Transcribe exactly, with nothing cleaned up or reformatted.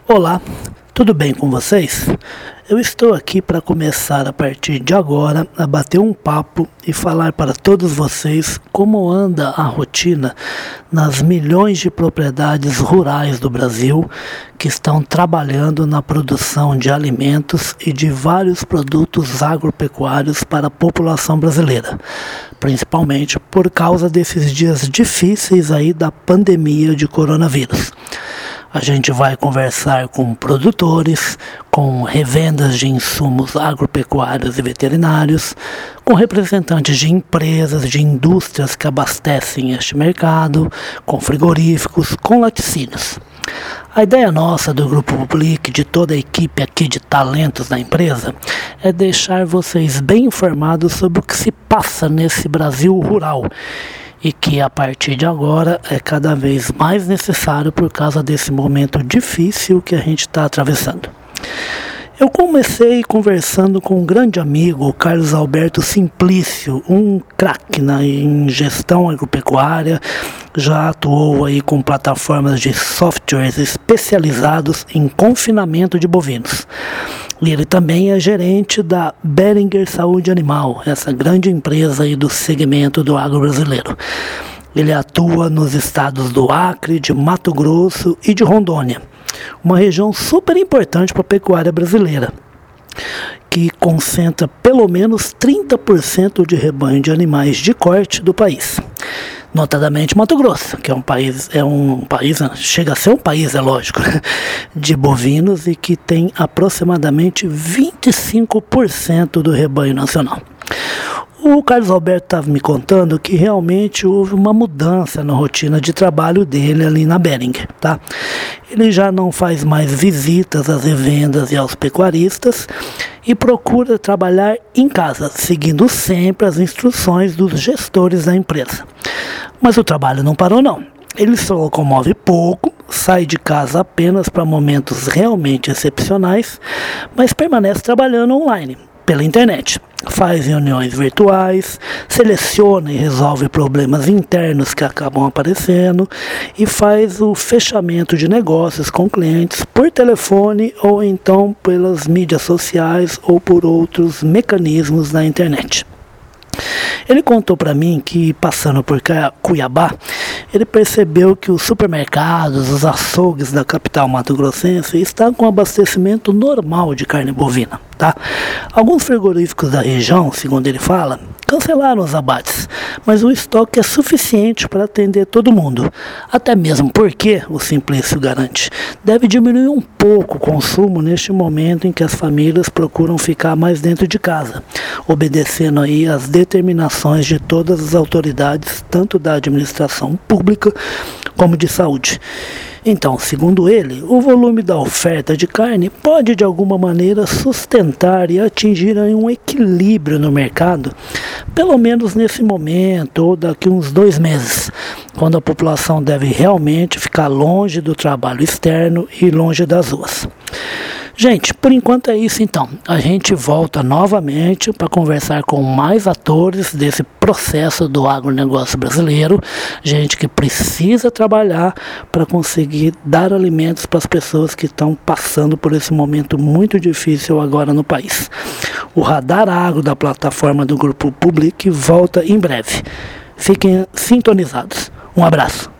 Olá, tudo bem com vocês? Eu estou aqui para começar a partir de agora a bater um papo e falar para todos vocês como anda a rotina nas milhões de propriedades rurais do Brasil que estão trabalhando na produção de alimentos e de vários produtos agropecuários para a população brasileira, principalmente por causa desses dias difíceis aí da pandemia de coronavírus. A gente vai conversar com produtores, com revendas de insumos agropecuários e veterinários, com representantes de empresas, de indústrias que abastecem este mercado, com frigoríficos, com laticínios. A ideia nossa do Grupo Public, de toda a equipe aqui de talentos da empresa, é deixar vocês bem informados sobre o que se passa nesse Brasil rural, e que a partir de agora é cada vez mais necessário por causa desse momento difícil que a gente está atravessando. Eu comecei conversando com um grande amigo, o Carlos Alberto Simplício, um craque em gestão agropecuária, já atuou aí com plataformas de softwares especializados em confinamento de bovinos. E ele também é gerente da Boehringer Saúde Animal, essa grande empresa aí do segmento do agro brasileiro. Ele atua nos estados do Acre, de Mato Grosso e de Rondônia, uma região super importante para a pecuária brasileira, que concentra pelo menos trinta por cento de rebanho de animais de corte do país. Notadamente Mato Grosso, que é um país, é um país, chega a ser um país, é lógico, de bovinos e que tem aproximadamente vinte e cinco por cento do rebanho nacional. O Carlos Alberto estava me contando que realmente houve uma mudança na rotina de trabalho dele ali na Boehringer, tá? Ele já não faz mais visitas às revendas e aos pecuaristas e procura trabalhar em casa, seguindo sempre as instruções dos gestores da empresa. Mas o trabalho não parou não. Ele se locomove pouco, sai de casa apenas para momentos realmente excepcionais, mas permanece trabalhando online, pela internet. Faz reuniões virtuais, seleciona e resolve problemas internos que acabam aparecendo e faz o fechamento de negócios com clientes por telefone ou então pelas mídias sociais ou por outros mecanismos na internet. Ele contou para mim que, passando por Cuiabá, ele percebeu que os supermercados, os açougues da capital mato-grossense estão com abastecimento normal de carne bovina, tá? Alguns frigoríficos da região, segundo ele fala, cancelaram os abates, mas o estoque é suficiente para atender todo mundo. Até mesmo porque, o Simplício garante, deve diminuir um pouco o consumo neste momento em que as famílias procuram ficar mais dentro de casa, obedecendo aí às determinações de todas as autoridades, tanto da administração pública como de saúde. Então, segundo ele, o volume da oferta de carne pode de alguma maneira sustentar e atingir um equilíbrio no mercado, pelo menos nesse momento ou daqui uns dois meses, quando a população deve realmente ficar longe do trabalho externo e longe das ruas. Gente, por enquanto é isso então. A gente volta novamente para conversar com mais atores desse processo do agronegócio brasileiro, gente que precisa trabalhar para conseguir dar alimentos para as pessoas que estão passando por esse momento muito difícil agora no país. O Radar Agro da plataforma do Grupo Public volta em breve. Fiquem sintonizados. Um abraço.